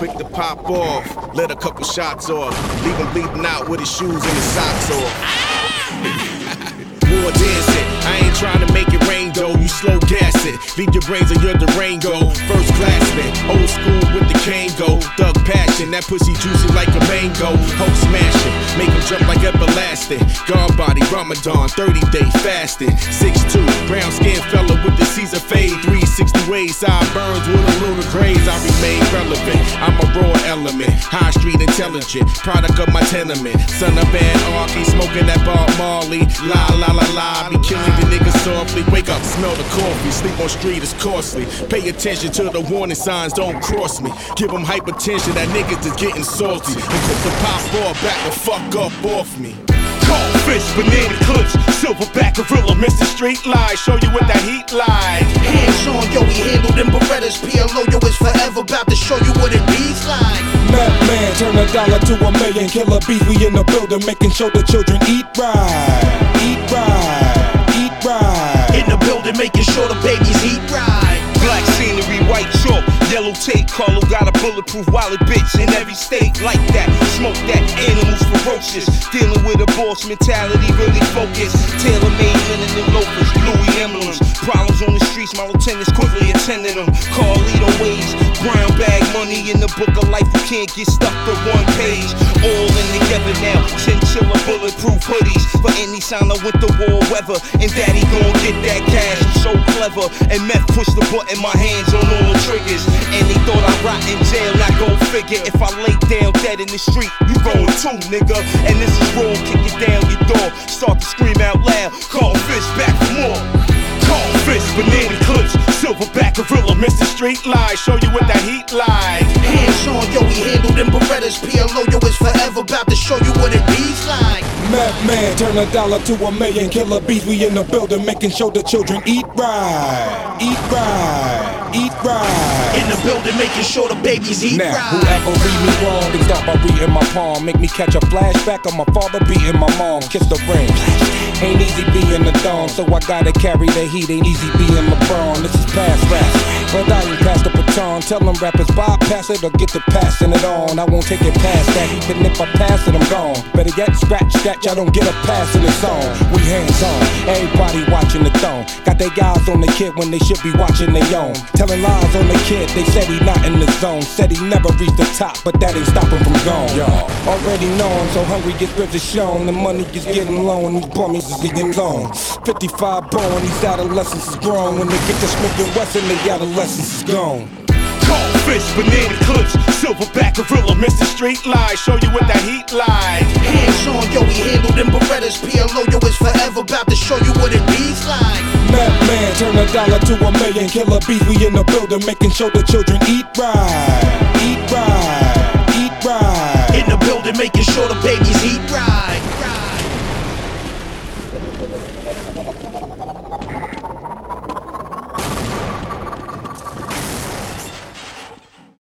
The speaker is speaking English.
quick to pop off. Let a couple shots off. Leave him bleeding out with his shoes and his socks off. War dancing, I ain't trying to make it rain though. You slow gas it, leave your brains on your Durango. First classman, old school with the Kango. Thug passion, that pussy juicy like a mango. Hope smashing, make him jump like everlasting. Guard body, Ramadan, 30-day fasting. 6'2", brown skin fella with the Caesar fade. 360 ways, sideburns with a lunar graze. I remain relevant, I'm a raw element. High street intelligent, product of my tenement. Son of anarchy, smoking that Bob Marley. La la la la, be killing the niggas softly. Wake up, smell the coffee, sleep on street is costly. Pay attention to the warning signs, don't cross me. Give them hypertension, that niggas is getting salty. And quick to pop off, back the fuck up off me. Cold fish, banana clips, silverback gorilla, Mr. Street Light, show you what that heat like. Hands on, yo, we handled them Berettas. PLO, yo, is forever about to show you what it beats like. Map man, turn $1 to $1 million. Killer beef, we in the building, making sure the children eat right. Eat right, eat right. In the building, making sure the babies eat right. Black scenery, white chalk, yellow tape. Carlo got a bulletproof wallet, bitch, in every state like that. Smoke that, animals ferocious. Dealing with a boss mentality, really focused. Tailor-made linen and loafers, Louis emblems. Problems on the streets, my lieutenants quickly attending them. Carlito ways, brown bag money in the book of life. You can't get stuck to one page. All in together now, chinchilla bulletproof hoodies for any sign of winter war weather. And daddy gon' get that cash, I'm so clever. And meth push the button, my hands on all the triggers. And they thought I'd rot in jail, not go figure. If I lay down dead in the street, you going too, nigga. And this is raw, kick it down your door. Start to scream out loud, call fish back for more. Cold fish, banana clips, silverback gorilla, Mr. Street Light, show you what that heat like. Hands on, yo, we handled them Berettas. PLO, yo, is forever about to show you what it beats like. Map man, turn $1 to $1 million. Killer beef, we in the building, making sure the children eat right. Eat right, eat right. In the building, making sure the babies eat Now, right. whoever read me wrong, they start by reading my palm. Make me catch a flashback of my father beating my mom. Kiss the ring. Ain't easy being the dawn, so I gotta carry the heat. Ain't easy being LeBron. This is past rap, but I ain't past the baton. Tell them rappers bypass it or get to passing it on. I won't take it past that. Even if I pass it, I'm gone. Better yet, scratch, I don't get a pass in the song. We hands on, everybody watching the throne. Got their eyes on the kid when they should be watching their own. Telling lies on the kid, they said he not in the zone. Said he never reached the top, but that ain't stopping from gone. Already know I'm so hungry, gets ribs is shown. The money is getting low and these bummies is getting long. 55 born, these adolescents is grown. When they get to Smith and Wesson, they adolescence is gone. Cold fish, banana clips, silverback gorilla, Mr. Street Light, show you what that heat like. Hands on, yo, we handled them Berettas. PLO, yo, is forever about to show you what it beats like. Map man, turn $1 to $1 million. Killer beef, we in the building, making sure the children eat right. Eat right, eat right. In the building, making sure the babies eat right.